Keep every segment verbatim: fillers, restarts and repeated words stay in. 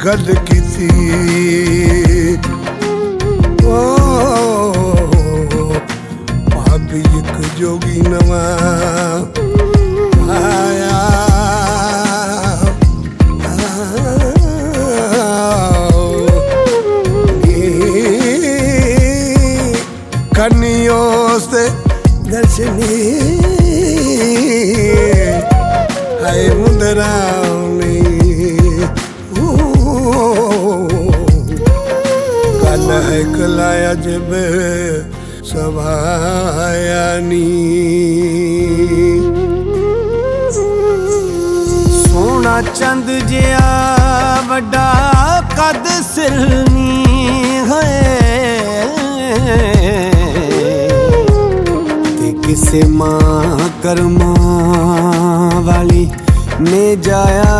गल कीती ओ भाभी एक जोगी नवा आया कन्नियों से दर्शनी हाय मुंदरानी कल है कलाया जब सवायानी सोना चंद जिया वड्डा कद सिरनी है ते किसे मां कर्मा वाली ने जाया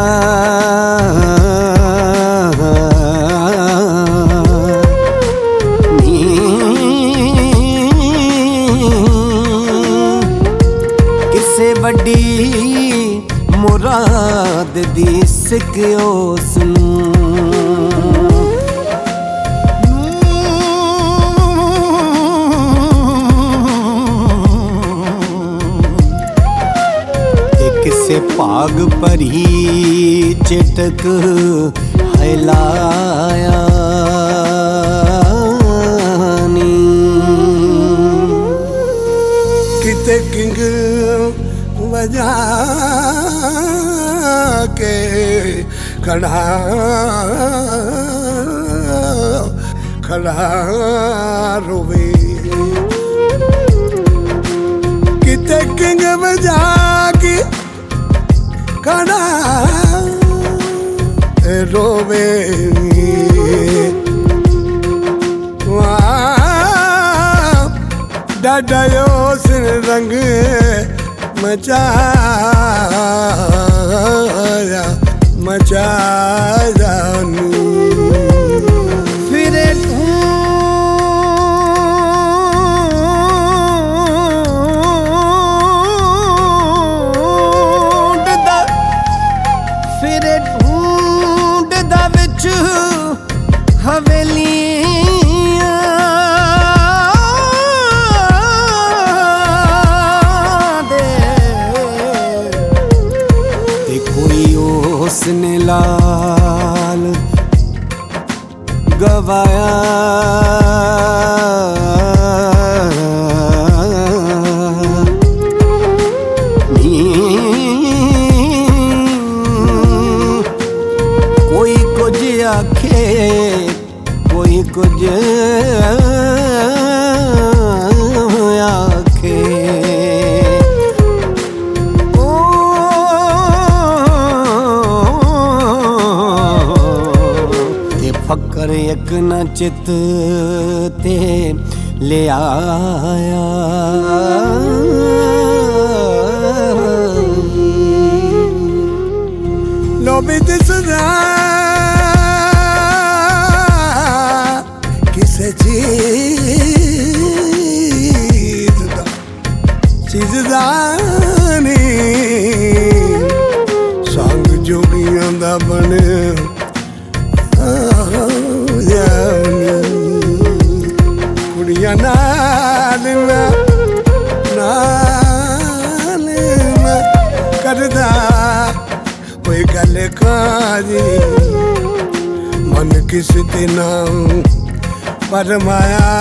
किसे वड्डी मुराद दी सिक्यो सुनू किसे भाग भरी चटक हिलाया किते किंग बजा के खड़ा खड़ा रोवे किते किंग बजा के खड़ा रोवे डाडायो सिर रंग मचाया मचाया फिर ढूंढदा फिर ढूंढदा विच हवेली उसने लाल गवाया कोई कुछ आखे कोई कुछ आखे फकर एक न चित ते ले आया लोभी दिसदा किसे चीज दा चीज दा नहीं संग जोगियां दा बने कुड़िया नाल नाल करदा कोई गल काजी मन किस ते नाम परमाया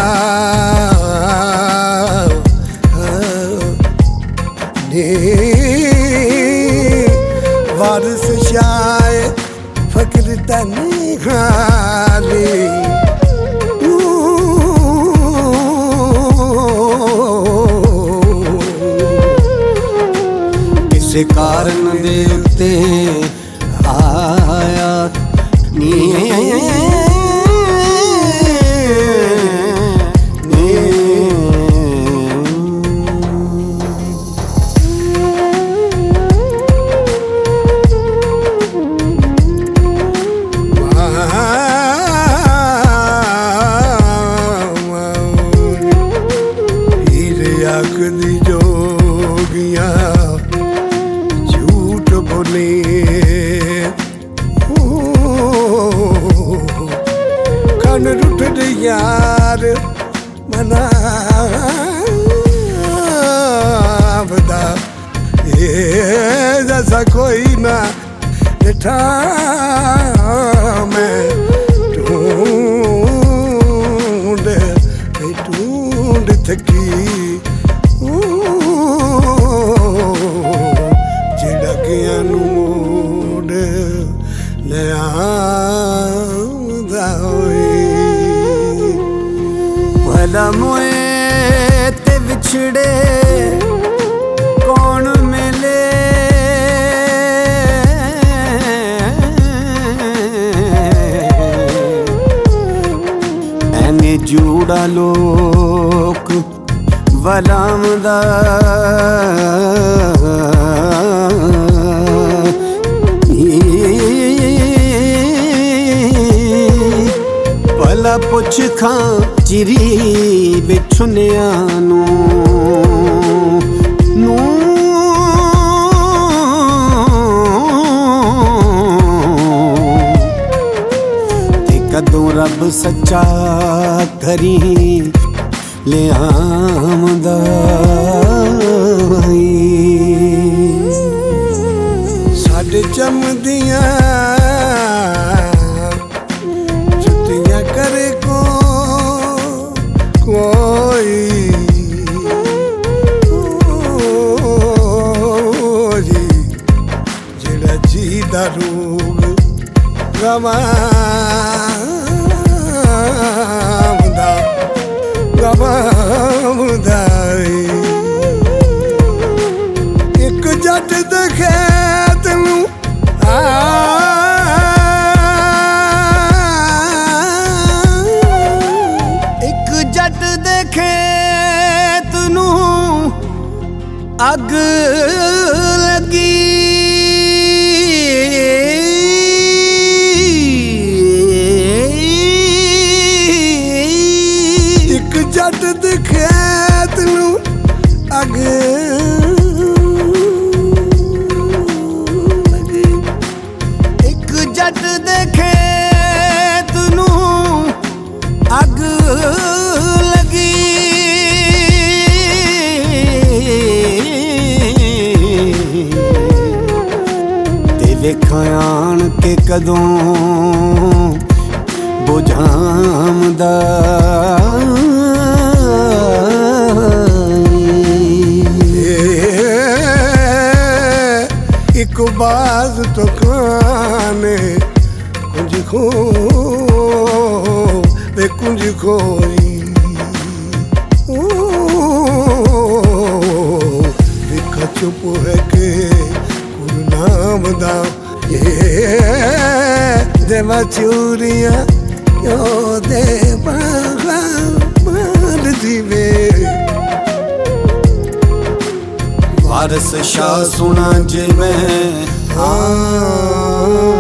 वारिस शाय फकर तनी खाली किसे कारण दे उत्ते आया नी जोगिया झूठ बोले प्यार मनावदा ये जैसा कोई ना डिठा मैं ढूंढ ढूंढ थकी झिड़कियां नू मोड़ ले आंदा होए भला मोए ते विछड़े कौन मिले एने जूड़ा लोक वलामदा भला पुछ खां चिरी बिछुनिया नू नू ते कदों रब सच्चा करी ले आमदा साडे चमदियां छुट्टियां करे को कोई जेड़ा जी दा रोग गवांदा गवांदा एक जट दे खेत नू आ एक जट दे खेत नू अग लगी एक जट दे खेत नू अग लगी एक जट दे खेत नू अग लगी ते वेखां आण के कदों बुझामदा एक बाज तो काने कुंज खो वे कुंज खोई विखा चुप है के गुरनाम दा ये देवा चूरियां क्यों दे बागा मार दीवे वारस शाह सुना जिवें हाँ